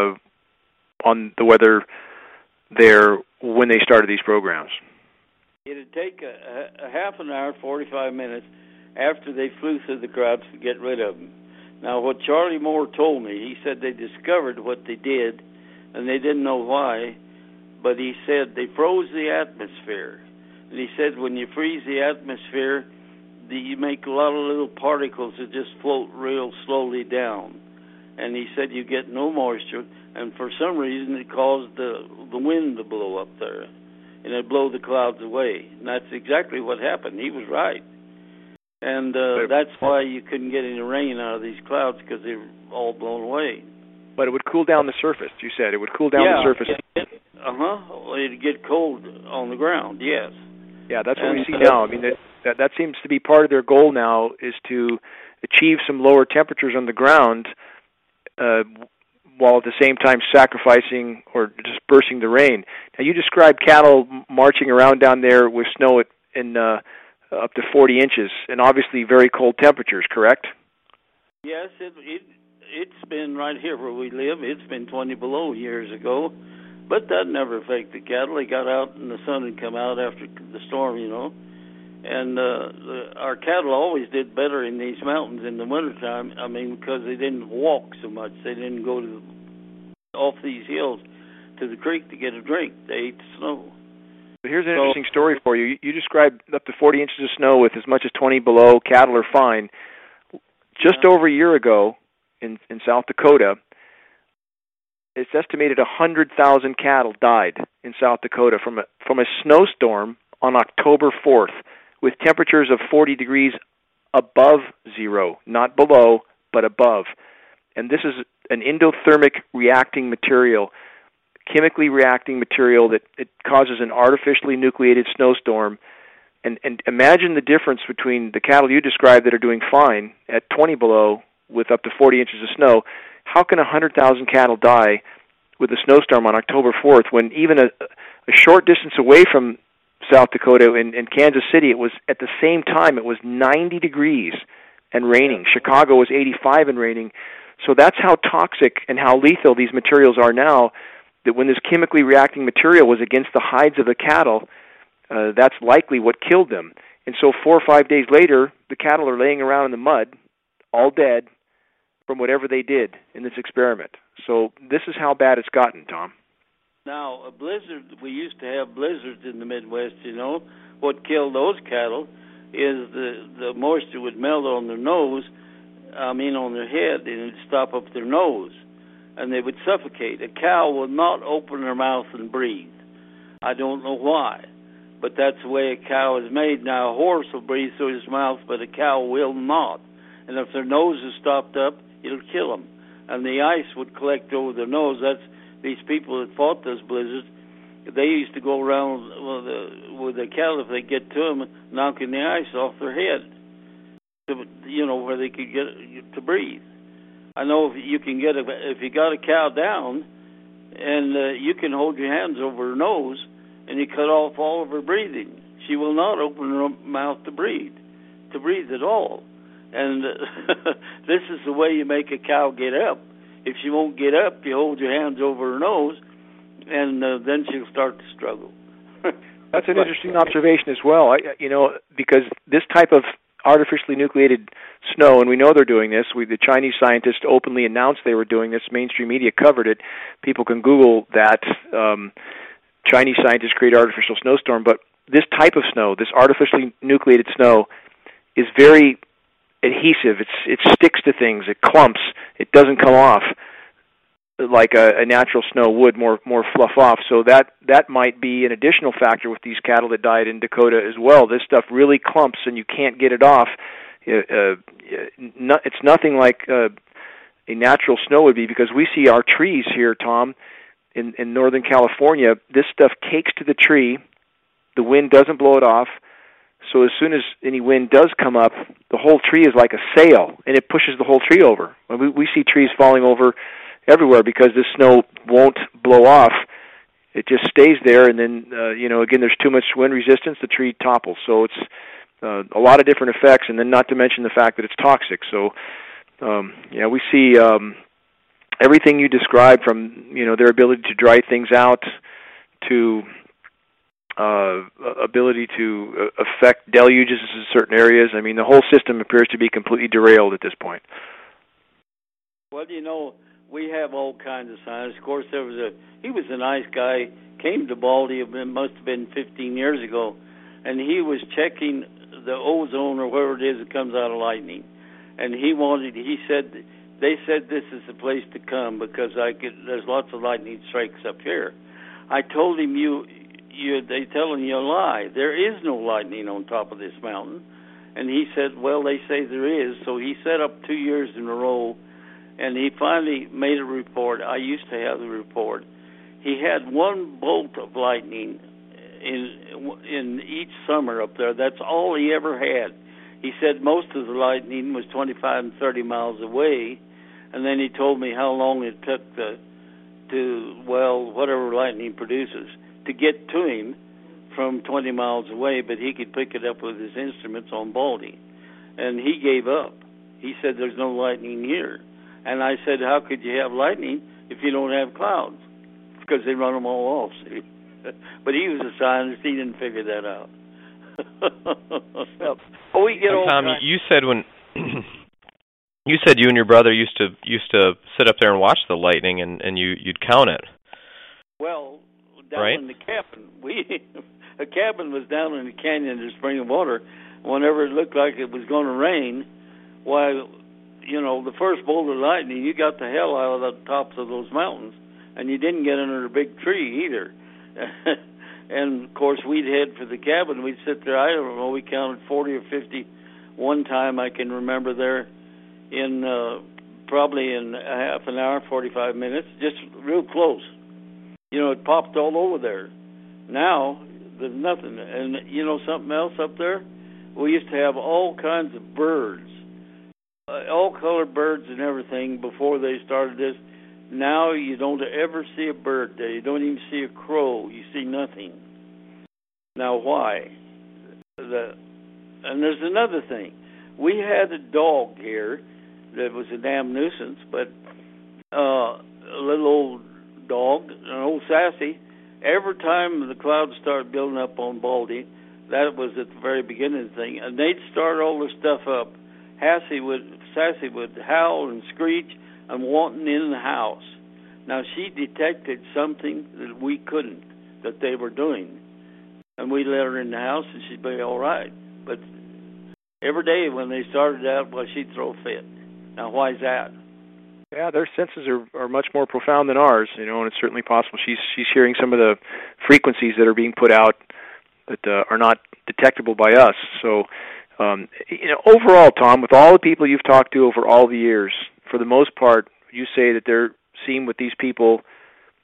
on the weather there when they started these programs. It'd take a half an hour, 45 minutes after they flew through the crowds to get rid of them. Now, what Charlie Moore told me, he said they discovered what they did, and they didn't know why, but he said they froze the atmosphere. And he said when you freeze the atmosphere, you make a lot of little particles that just float real slowly down. And he said you get no moisture, and for some reason it caused the wind to blow up there, and it blow the clouds away. And that's exactly what happened. He was right. And that's why you couldn't get any rain out of these clouds, because they were all blown away. But it would cool down the surface, you said. It would cool down the surface. It'd get cold on the ground, yes. Yeah, that's what we see now. I mean, that seems to be part of their goal now, is to achieve some lower temperatures on the ground while at the same time sacrificing or dispersing the rain. Now, you described cattle marching around down there with snow in up to 40 inches, and obviously very cold temperatures, correct? Yes, it's been right here where we live. It's been 20 below years ago, but that never affected cattle. They got out in the sun and come out after the storm, And our cattle always did better in these mountains in the wintertime, because they didn't walk so much. They didn't go off these hills to the creek to get a drink. They ate the snow. But here's an interesting story for you. You described up to 40 inches of snow with as much as 20 below. Cattle are fine. Just over a year ago in South Dakota, it's estimated 100,000 cattle died in South Dakota from a snowstorm on October 4th with temperatures of 40 degrees above zero, not below, but above. And this is an endothermic reacting material, chemically reacting material that it causes an artificially nucleated snowstorm. And imagine the difference between the cattle you described that are doing fine at 20 below with up to 40 inches of snow. How can 100,000 cattle die with a snowstorm on October 4th when even a short distance away from South Dakota in Kansas City, it was at the same time, it was 90 degrees and raining. Chicago was 85 and raining. So that's how toxic and how lethal these materials are now, that when this chemically reacting material was against the hides of the cattle, that's likely what killed them. And so 4 or 5 days later, the cattle are laying around in the mud, all dead, from whatever they did in this experiment. So this is how bad it's gotten, Tom. Now, a blizzard, we used to have blizzards in the Midwest, What killed those cattle is the moisture would melt on their nose, on their head, and it'd stop up their nose, and they would suffocate. A cow will not open her mouth and breathe. I don't know why, but that's the way a cow is made. Now, a horse will breathe through his mouth, but a cow will not. And if their nose is stopped up, it'll kill them. And the ice would collect over their nose. these people that fought those blizzards, they used to go around with the cattle if they get to them, knocking the ice off their head, where they could get to breathe. I know if you got a cow down, and you can hold your hands over her nose, and you cut off all of her breathing. She will not open her mouth to breathe at all. And this is the way you make a cow get up. If she won't get up, you hold your hands over her nose, and then she'll start to struggle. That's an interesting observation as well. Because this type of artificially nucleated snow, and we know they're doing this. The Chinese scientists openly announced they were doing this. Mainstream media covered it. People can Google that. Chinese scientists create artificial snowstorm. But this type of snow, this artificially nucleated snow, is very adhesive. It sticks to things. It clumps. It doesn't come off like a natural snow would, more fluff off. So that might be an additional factor with these cattle that died in Dakota as well. This stuff really clumps, and you can't get it off. It's nothing like a natural snow would be, because we see our trees here, Tom, in Northern California. This stuff cakes to the tree. The wind doesn't blow it off. So as soon as any wind does come up, the whole tree is like a sail, and it pushes the whole tree over. We see trees falling over everywhere because the snow won't blow off. It just stays there, and then, again, there's too much wind resistance, the tree topples. So it's a lot of different effects, and then not to mention the fact that it's toxic. So, we see everything you described, from, their ability to dry things out to ability to affect deluges in certain areas. I mean, the whole system appears to be completely derailed at this point. Well, we have all kinds of signs. Of course, he was a nice guy, came to Baldy, it must have been 15 years ago, and he was checking the ozone or whatever it is that comes out of lightning. And they said this is the place to come because there's lots of lightning strikes up here. I told him, they telling you a lie. There is no lightning on top of this mountain. And he said, well, they say there is. So he set up 2 years in a row, and he finally made a report. I used to have the report. He had one bolt of lightning in each summer up there. That's all he ever had. He said most of the lightning was 25 and 30 miles away, and then he told me how long it took whatever lightning produces, to get to him from 20 miles away, but he could pick it up with his instruments on Baldy. And he gave up. He said, there's no lightning here. And I said, how could you have lightning if you don't have clouds? Because they run them all off, see? But he was a scientist. He didn't figure that out. Tom, you said you said you and your brother used to sit up there and watch the lightning, and you'd count it. Well, down in the cabin, a cabin was down in the canyon in Spring of Water. Whenever it looked like it was going to rain, the first bolt of lightning, you got the hell out of the tops of those mountains, and you didn't get under a big tree either. And, of course, we'd head for the cabin. We'd sit there. I don't know, we counted 40 or 50 one time I can remember there in probably in a half an hour, 45 minutes, just real close. It popped all over there. Now, there's nothing. And, something else up there? We used to have all kinds of birds, all colored birds and everything before they started this. Now you don't ever see a bird there. You don't even see a crow. You see nothing. Now why? And there's another thing. We had a dog here that was a damn nuisance, but a little old dog, an old Sassy. Every time the clouds started building up on Baldy, that was at the very beginning of the thing, and they'd start all the stuff up. Sassy would howl and screech and wanting in the house. Now, she detected something that we couldn't, that they were doing. And we let her in the house, and she'd be all right. But every day when they started out, she'd throw a fit. Now, why is that? Yeah, their senses are much more profound than ours, and it's certainly possible. She's hearing some of the frequencies that are being put out that are not detectable by us. So, overall, Tom, with all the people you've talked to over all the years, for the most part, you say that they're seeing what these people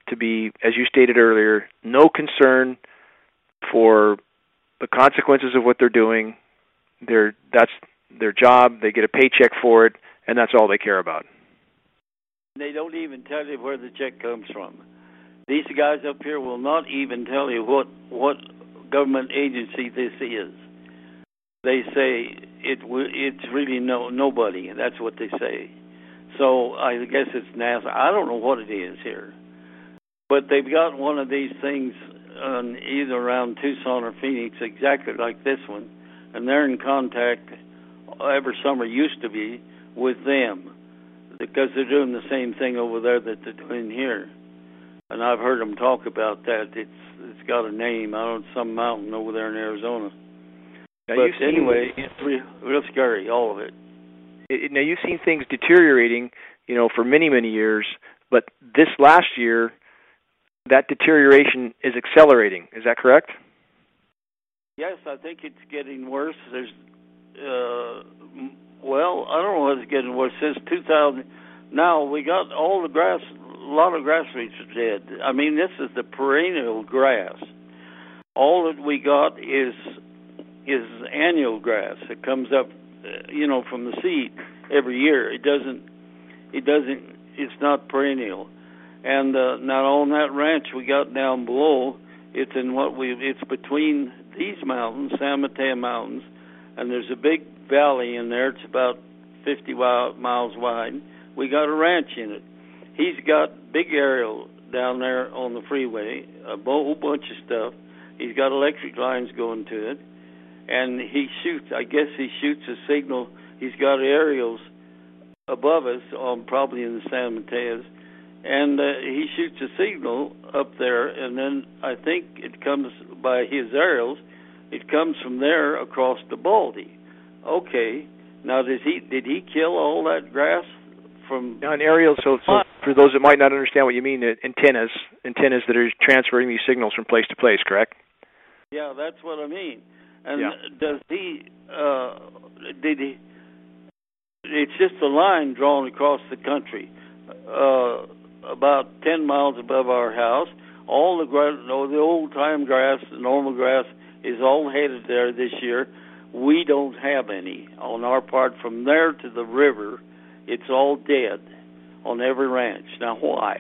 to be, as you stated earlier, no concern for the consequences of what they're doing. That's their job. They get a paycheck for it, and that's all they care about. They don't even tell you where the check comes from. These guys up here will not even tell you what government agency this is. They say it's really nobody. That's what they say. So I guess it's NASA. I don't know what it is here, but they've got one of these things either around Tucson or Phoenix, exactly like this one, and they're in contact every summer, used to be, with them, because they're doing the same thing over there that they're doing here. And I've heard them talk about that. It's got a name. I don't know, some mountain over there in Arizona. Now, but anyway, it's real scary, all of it. Now, you've seen things deteriorating, for many, many years, but this last year, that deterioration is accelerating. Is that correct? Yes, I think it's getting worse. There's, I don't know what it's getting worse. Since 2000, now we got all the grass, a lot of grass roots are dead. I mean, this is the perennial grass. All that we got is annual grass. It comes up, from the seed every year. It's not perennial. And now on that ranch we got down below, it's between these mountains, San Mateo Mountains, and there's a big valley in there. It's about 50 miles wide. We got a ranch in it. He's got big aerial down there on the freeway, a whole bunch of stuff. He's got electric lines going to it, and he shoots a signal. He's got aerials above us, probably in the San Mateos, and he shoots a signal up there, and then I think it comes by his aerials. It comes from there across the Baldy. Okay, now did he kill all that grass from on aerials? So for those that might not understand what you mean, antennas that are transferring these signals from place to place, correct? Yeah, that's what I mean. And yeah. Did he? It's just a line drawn across the country, about 10 miles above our house. All the grass, the old-time grass, the normal grass, is all headed there this year. We don't have any on our part. From there to the river, it's all dead on every ranch. Now, why?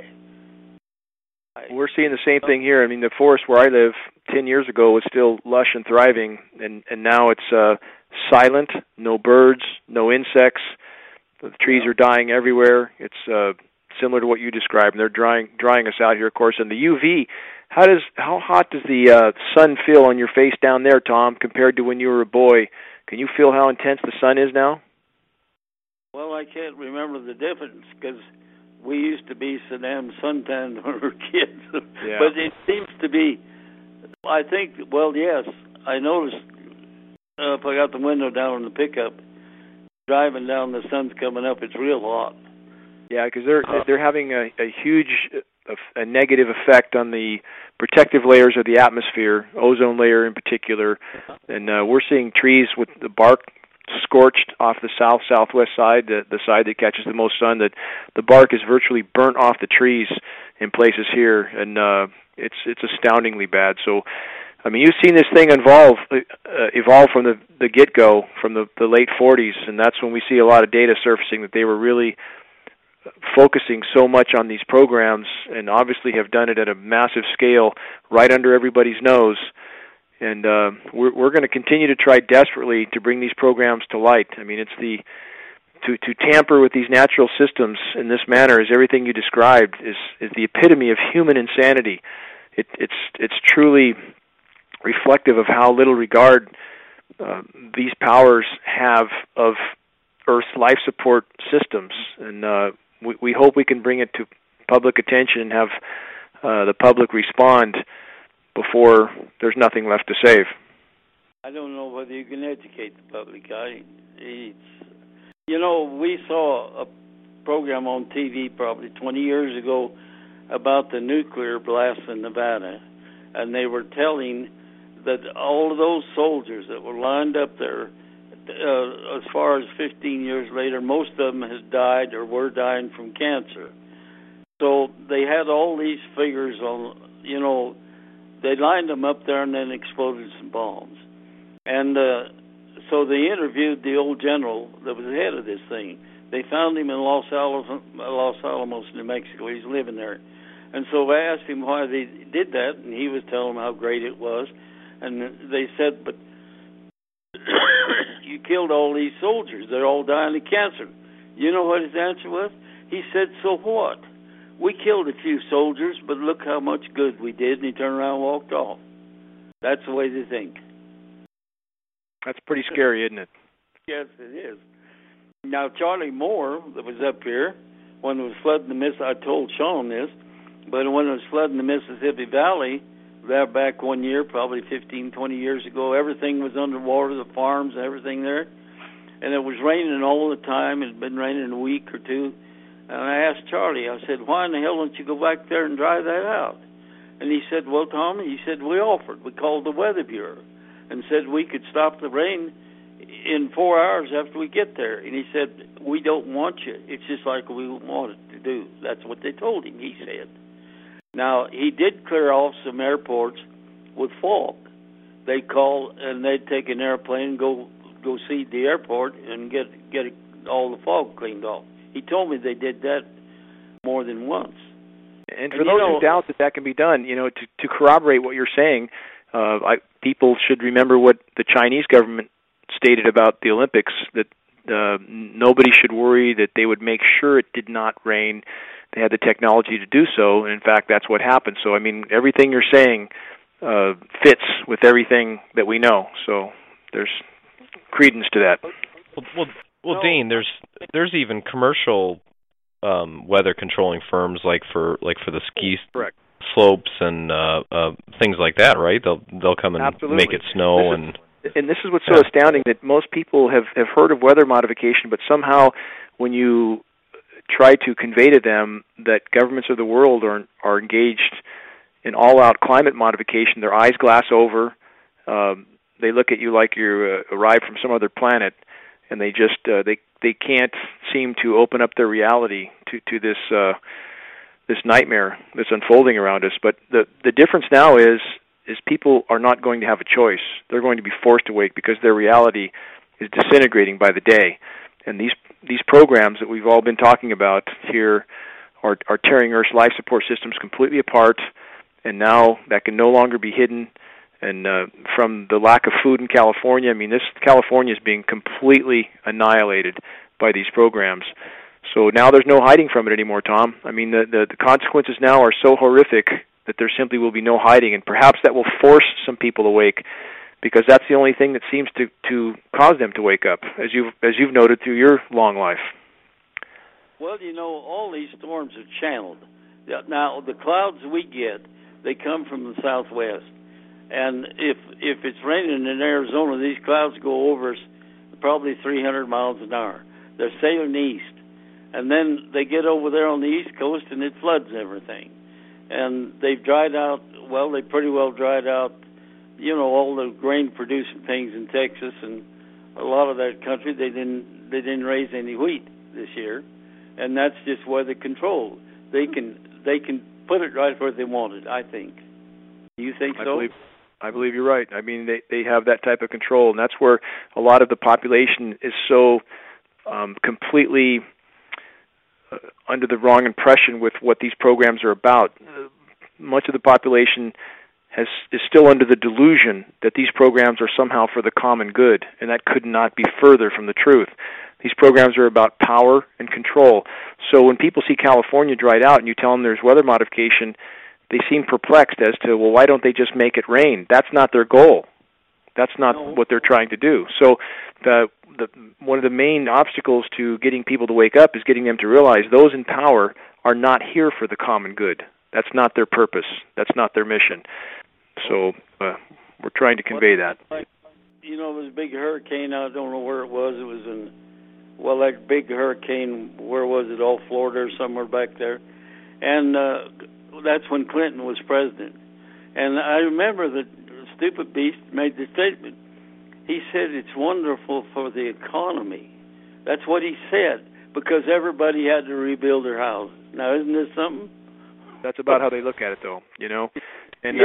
We're seeing the same thing here. I mean, the forest where I live 10 years ago was still lush and thriving, and now it's silent, no birds, no insects. The trees are dying everywhere. It's similar to what you described, and they're drying us out here, of course. And the UV, how hot does the sun feel on your face down there, Tom, compared to when you were a boy? Can you feel how intense the sun is now? Well, I can't remember the difference because we used to be so damn suntanned when we were kids. Yeah. But it seems to be, I think, yes, I noticed if I got the window down in the pickup, driving down, the sun's coming up, it's real hot. Yeah, because they're having a huge a negative effect on the protective layers of the atmosphere, ozone layer in particular, and we're seeing trees with the bark scorched off the southwest side, the side that catches the most sun. That the bark is virtually burnt off the trees in places here, and it's astoundingly bad. So, I mean, you've seen this thing evolve from the get-go, from the late 40s, and that's when we see a lot of data surfacing that they were really focusing so much on these programs, and obviously have done it at a massive scale right under everybody's nose. And we're going to continue to try desperately to bring these programs to light. I mean, it's to tamper with these natural systems in this manner, as everything you described is the epitome of human insanity. It's truly reflective of how little regard these powers have of Earth's life support systems, and we hope we can bring it to public attention and have the public respond before there's nothing left to save. I don't know whether you can educate the public. We saw a program on TV probably 20 years ago about the nuclear blast in Nevada, and they were telling that all of those soldiers that were lined up there, as far as 15 years later, most of them has died or were dying from cancer. So they had all these figures on, they lined them up there and then exploded some bombs. And so they interviewed the old general that was the head of this thing. They found him in Los Alamos, New Mexico. He's living there. And so I asked him why they did that, and he was telling them how great it was. And they said, but you killed all these soldiers. They're all dying of cancer. You know what his answer was? He said, so what? We killed a few soldiers, but look how much good we did. And he turned around and walked off. That's the way they think. That's pretty scary, isn't it? Yes, it is. Now, Charlie Moore, that was up here, when it was flooding the Mississippi, I told Sean this, but when it was flooding the Mississippi Valley, there back one year, probably 15, 20 years ago, everything was underwater, the farms, everything there. And it was raining all the time. It had been raining a week or two. And I asked Charlie, I said, why in the hell don't you go back there and dry that out? And he said, well, Tommy, he said, we offered. We called the Weather Bureau and said we could stop the rain in 4 hours after we get there. And he said, we don't want you. It's just like we wanted to do. That's what they told him, he said. Now, he did clear off some airports with fog. They'd call and they'd take an airplane and go seed the airport and get all the fog cleaned off. He told me they did that more than once. And for those who doubt that can be done, to corroborate what you're saying, people should remember what the Chinese government stated about the Olympics, that nobody should worry, that they would make sure it did not rain. They had the technology to do so, and in fact, that's what happened. So, I mean, everything you're saying fits with everything that we know. So there's credence to that. Well, Dean, there's even commercial weather controlling firms like for the ski slopes and things like that, right? They'll come and Absolutely. Make it snow And this is what's so astounding, that most people have heard of weather modification, but somehow when you try to convey to them that governments of the world are engaged in all-out climate modification, their eyes glass over. They look at you like you arrived from some other planet, and they just they can't seem to open up their reality to this nightmare that's unfolding around us. But the difference now is people are not going to have a choice. They're going to be forced to wake because their reality is disintegrating by the day. And these programs that we've all been talking about here are tearing Earth's life support systems completely apart, and now that can no longer be hidden. And from the lack of food in California, I mean, California is being completely annihilated by these programs. So now there's no hiding from it anymore, Tom. I mean, the consequences now are so horrific that there simply will be no hiding, and perhaps that will force some people awake, because that's the only thing that seems to cause them to wake up, as you've noted through your long life. Well, all these storms are channeled. Now, the clouds we get, they come from the southwest. And if it's raining in Arizona, these clouds go over us probably 300 miles an hour. They're sailing east. And then they get over there on the east coast and it floods everything. And they've dried out, they pretty well dried out, all the grain-producing things in Texas and a lot of that country. They didn't raise any wheat this year. And that's just weather control. They can put it right where they want it, I think. Do you think so? I believe you're right. I mean, they have that type of control, and that's where a lot of the population is so completely under the wrong impression with what these programs are about. Much of the population is still under the delusion that these programs are somehow for the common good, and that could not be further from the truth. These programs are about power and control. So when people see California dried out and you tell them there's weather modification, they seem perplexed as to, why don't they just make it rain? That's not their goal. That's not what they're trying to do. So one of the main obstacles to getting people to wake up is getting them to realize those in power are not here for the common good. That's not their purpose. That's not their mission. So we're trying to convey that. This big hurricane, I don't know where it was. It was in, that big hurricane, where was it, all Florida or somewhere back there. And that's when Clinton was president. And I remember the stupid beast made the statement. He said it's wonderful for the economy. That's what he said. because everybody had to rebuild their house. Now, isn't this something? That's about how they look at it, though. And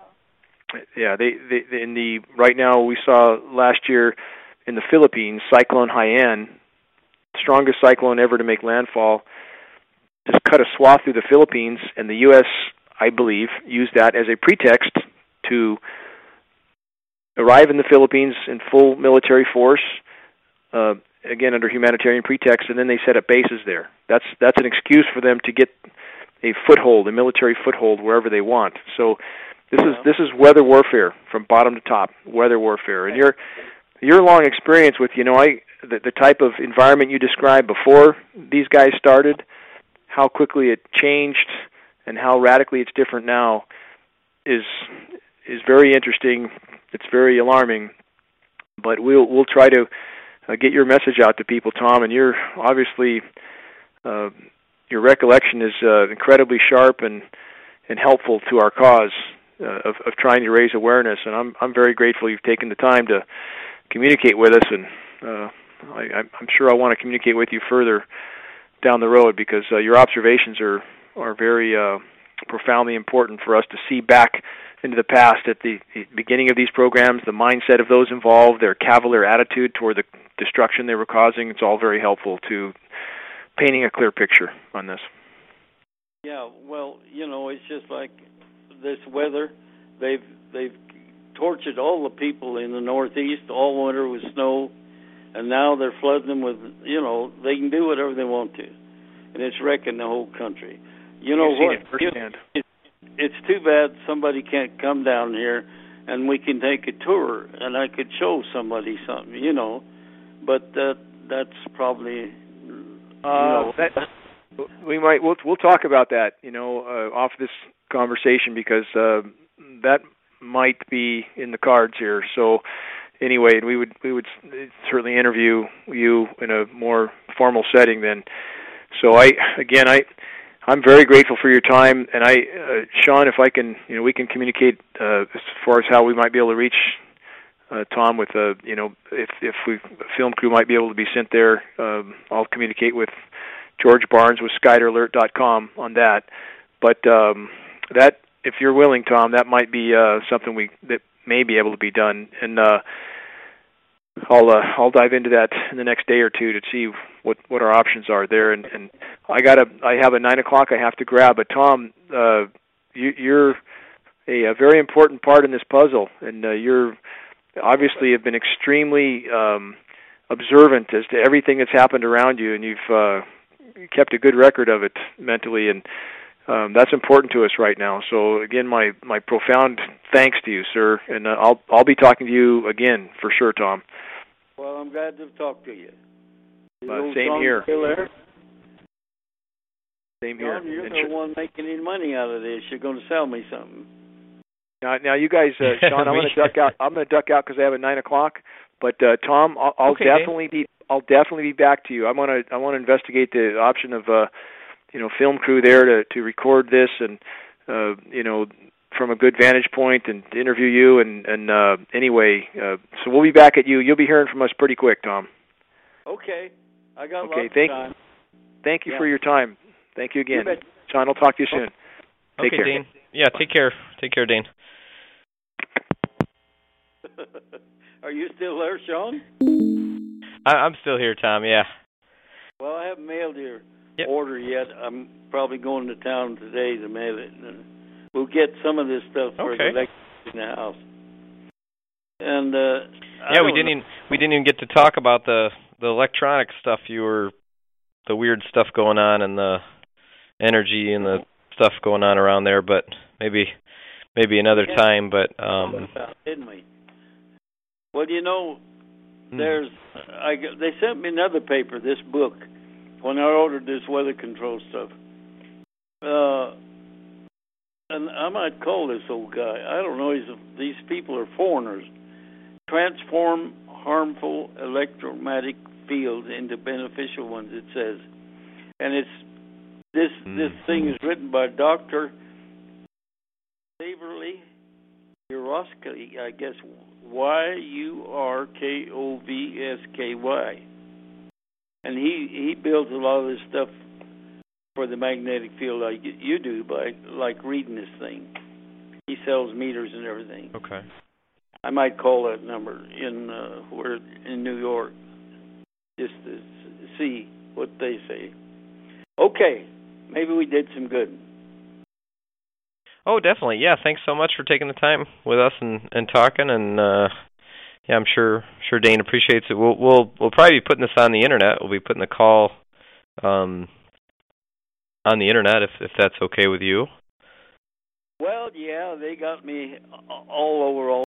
right now we saw last year in the Philippines, Cyclone Haiyan, strongest cyclone ever to make landfall, just cut a swath through the Philippines, and the U.S., I believe, used that as a pretext to arrive in the Philippines in full military force, again under humanitarian pretext, and then they set up bases there. That's an excuse for them to get a foothold, a military foothold, wherever they want. So this is weather warfare from bottom to top, weather warfare. And your long experience with the type of environment you described before these guys started, how quickly it changed, and how radically it's different now is very interesting. It's very alarming, but we'll try to get your message out to people, Tom. And you're obviously your recollection is incredibly sharp and helpful to our cause of trying to raise awareness. And I'm very grateful you've taken the time to communicate with us. And I'm sure I want to communicate with you further down the road, because your observations are very profoundly important for us to see back into the past at the beginning of these programs, the mindset of those involved, their cavalier attitude toward the destruction they were causing. It's all very helpful to painting a clear picture on this. Yeah, well, it's just like this weather. They've tortured all the people in the Northeast all winter with snow, and now they're flooding them with, they can do whatever they want to, and it's wrecking the whole country. It's too bad somebody can't come down here and we can take a tour and I could show somebody something, but that's probably we'll talk about that, off this conversation, because that might be in the cards here. So anyway, we would certainly interview you in a more formal setting then. So I'm very grateful for your time, and Sean, if I can, we can communicate as far as how we might be able to reach Tom with, if film crew might be able to be sent there. I'll communicate with George Barnes with SkyderAlert.com on that. But that, if you're willing, Tom, that might be something that may be able to be done, and I'll dive into that in the next day or two to see what our options are there. And I have a 9 o'clock I have to grab. But Tom, you're a very important part in this puzzle, and you're obviously have been extremely observant as to everything that's happened around you, and you've kept a good record of it mentally, and that's important to us right now. So again, my profound thanks to you, sir, and I'll be talking to you again for sure, Tom. Well, I'm glad to talk to you. Same here. Still there? Same here. John, you're the one making any money out of this. You're going to sell me something. Now you guys, Sean, I'm going to duck out. I'm going to duck out because I have a 9 o'clock. But Tom, I'll definitely be back to you. I want to investigate the option of film crew there to record this, and from a good vantage point, and to interview you. And anyway, so we'll be back at you. You'll be hearing from us pretty quick, Tom. Okay. I got lots of time. Thank you for your time. Thank you again. Sean, I'll talk to you soon. Take care. Dean. Yeah, take care. Take care, Dean. Are you still there, Sean? I'm still here, Tom, yeah. Well, I haven't mailed your order yet. I'm probably going to town today to mail it. And we'll get some of this stuff for the electricity in the house. And we didn't even get to talk about the electronic stuff. The weird stuff going on, and the energy and the stuff going on around there. But maybe another time. But didn't we? Well, they sent me another paper, this book, when I ordered this weather control stuff. And I might call this old guy. I don't know. These people are foreigners. Transform harmful electromagnetic fields into beneficial ones, it says. And this thing is written by Dr. Waverly Yurkovsky, I guess, Yurkovsky. and he builds a lot of this stuff for the magnetic field like you do by like reading this thing. He sells meters and everything. Okay. I might call that number we're in New York just to see what they say. Okay, maybe we did some good. Oh, definitely. Yeah, thanks so much for taking the time with us and talking. And yeah, I'm sure Dane appreciates it. We'll probably be putting this on the internet. We'll be putting the call on the internet if that's okay with you. Well, yeah, they got me all over all